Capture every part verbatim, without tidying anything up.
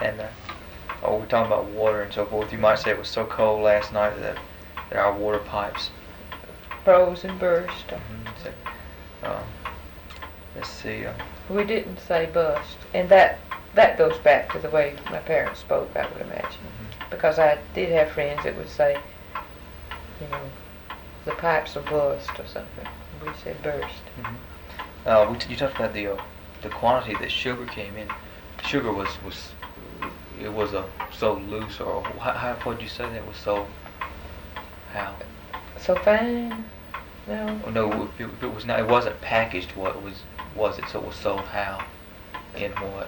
And uh, oh, we're talking about water and so forth. You might say it was so cold last night that, that our water pipes froze and burst. Mm-hmm. So, um, let's see. Uh, we didn't say bust, and that that goes back to the way my parents spoke, I would imagine, mm-hmm. because I did have friends that would say, you know, the pipes will bust or something. We said burst. Mm-hmm. uh, we t- you talked about the uh, the quantity that sugar came in. Sugar was was it was uh, so loose, or how, how what did you say that was so how? So fine. No. Oh, no, if it, if it was not, it wasn't packaged. What was was it? So it was sold how? In what?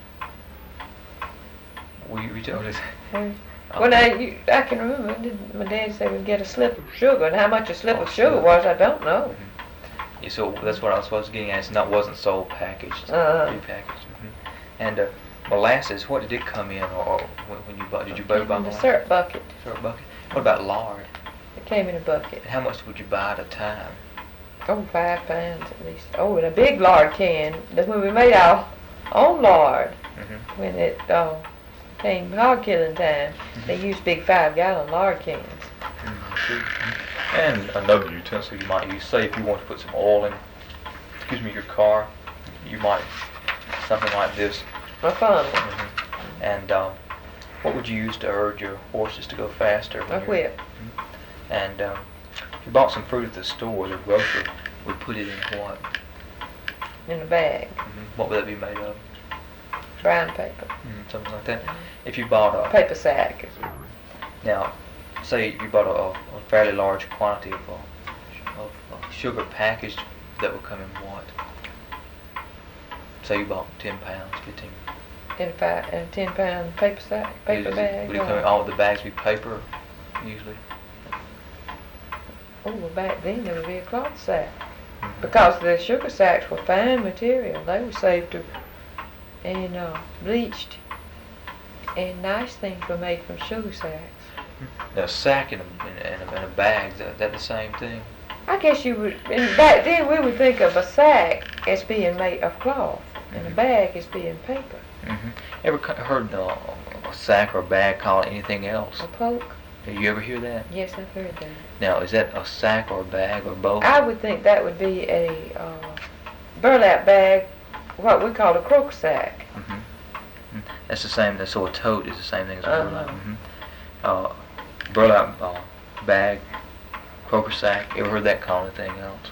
We we told us. Well, now you, I can remember. Did my dad say we'd get a slip of sugar, and how much a slip oh, of sugar was, I don't know. Mm-hmm. Yeah, so that's what I was supposed to getting at. It's not wasn't sold packaged, uh-huh. repackaged. Mm-hmm. And uh, molasses, what did it come in, or, or when, when you bought? Did you buy buy molasses? A syrup bucket. Syrup bucket. What about lard? It came in a bucket. And how much would you buy at a time? Oh, five pounds at least. Oh, in a big lard can. That's when we made our own lard. Mm-hmm. When it uh, came hog killing time, mm-hmm. they used big five-gallon lard cans. Mm-hmm. And another utensil you might use, say if you want to put some oil in, excuse me, your car, you might something like this. A funnel. Mm-hmm. And um, what would you use to urge your horses to go faster? A whip. Mm-hmm. And um, if you bought some fruit at the store, the grocer would put it in what? In a bag. Mm-hmm. What would that be made of? Brown paper. Mm, something like that. If you bought a paper sack. Now, say you bought a, a fairly large quantity of, uh, of uh, sugar packaged, that would come in what? Say you bought ten pounds, fifteen. In a five, in a ten pound paper sack, paper Is, bag. Would it come in, all the bags be paper usually? Oh, well, back then there would be a cloth sack. Mm-hmm. Because the sugar sacks were fine material. They were saved to, and uh, bleached. And nice things were made from sugar sacks. Now, a sack and a, and a, and a bag, is that, that the same thing? I guess you would, and back then we would think of a sack as being made of cloth, mm-hmm. and a bag as being paper. Mm-hmm. Ever heard uh, a sack or a bag called anything else? A poke? Did you ever hear that? Yes, I've heard that. Now, is that a sack or a bag or both? I would think that would be a uh, burlap bag, what we call a crook sack. Mm-hmm. Mm-hmm. That's the same, so a tote is the same thing as a uh-huh. burlap. Mm-hmm. Uh, burlap uh, bag, croaker sack. You ever heard that called anything else?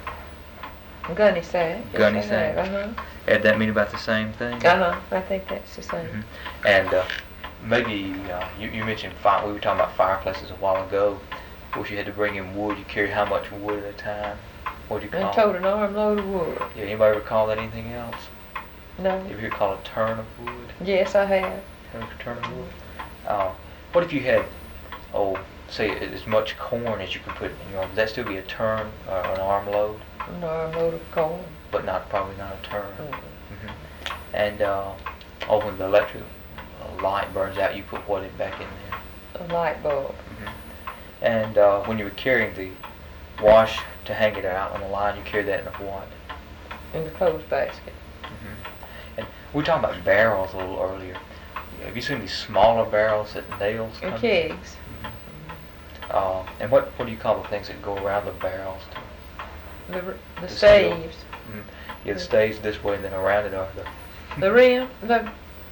Gunny sack. Gunny yes, sack. Uh-huh. Did that mean about the same thing? Uh-huh. I think that's the same. Mm-hmm. And uh, maybe uh, you, you mentioned fire, we were talking about fireplaces a while ago. Of course, you had to bring in wood. You carry how much wood at a time? What do you call and it? tote an armload of wood. Yeah. Anybody ever call that anything else? No. You ever hear it called a turn of wood? Yes, I have. A turn of wood. Uh, what if you had, oh, say as much corn as you could put in your arm? Would that still be a turn or an armload? An armload of corn. But not probably not a turn. Mm-hmm. Mm-hmm. And uh, oh, when the electric uh, light burns out, you put what in back in there? A light bulb. Mm-hmm. And uh, when you were carrying the wash to hang it out on the line, you carried that in a what? In the clothes basket. Mm-hmm. And we were talking about barrels a little earlier. Have you seen these smaller barrels that nails come in? Kegs. Mm-hmm. Uh, and what what do you call the things that go around the barrels? To the the, the staves. Mm-hmm. Yeah, the staves this way, and then around it are the the rim. The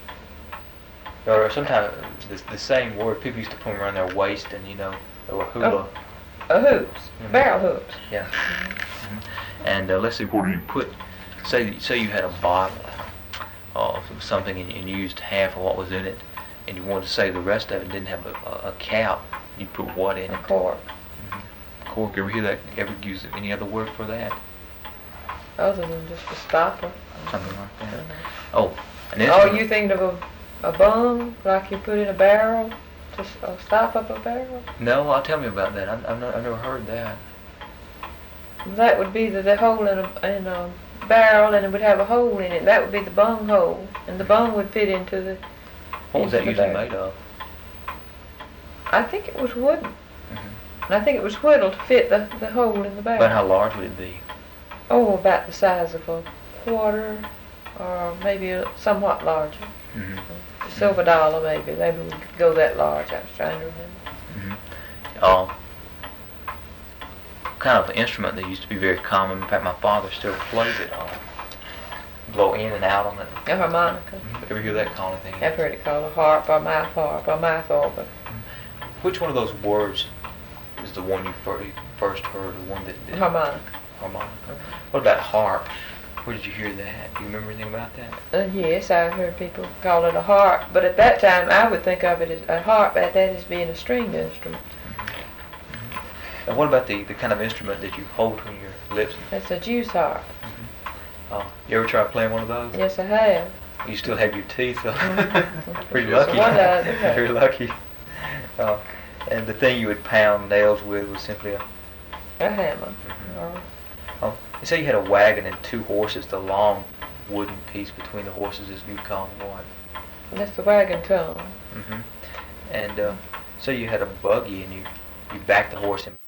or sometimes the, the same word people used to put them around their waist, and you know, or hula. Oh, uh, hoops, mm-hmm. barrel hoops. Yeah. Mm-hmm. And uh, let's see, where you put, say say you had a bottle of something and, and you used half of what was in it, and you wanted to say the rest of it didn't have a, a, a cap. You'd put what in a it? A cork. Mm-hmm. Cork. Ever hear that? Ever use any other word for that? Other than just a stopper. Something like that. Mm-hmm. Oh. And oh, you thinking of a a bung like you put in a barrel to uh, stop up a barrel? No, I'll tell me about that. I, I've, not, I've never heard that. That would be the, the hole in a in a barrel, and it would have a hole in it. That would be the bung hole, and the bung would fit into the. What was that usually made of? I think it was wooden. Mm-hmm. And I think it was whittled to fit the, the hole in the barrel. But how large would it be? Oh, about the size of a quarter, or maybe a, somewhat larger. Mm-hmm. silver dollar maybe. Maybe we could go that large. I was trying to remember. Mm-hmm. Um, kind of an instrument that used to be very common. In fact, my father still plays it. Um, blow in and out on it. A harmonica. Mm-hmm. Ever hear that called anything? I've heard it called a harp or mouth harp or mouth organ. Mm-hmm. Which one of those words is the one you fir- you first heard, the one that... that Harmonica. Harmonica. Mm-hmm. What about harp? Where did you hear that? Do you remember anything about that? Uh, yes, I've heard people call it a harp, but at that time I would think of it as a harp at that as being a stringed instrument. Mm-hmm. And what about the, the kind of instrument that you hold between your lips? That's a juice harp. Mm-hmm. Uh, you ever try playing one of those? Yes, I have. You still have your teeth, so Mhm. pretty Yes, lucky. one does, okay. Very lucky. Uh, and the thing you would pound nails with was simply a... A hammer. Mhm. Or- Oh, you say you had a wagon and two horses. The long wooden piece between the horses is you call what? That's the wagon tongue. Mm-hmm. And uh, say you had a buggy and you you backed the horse in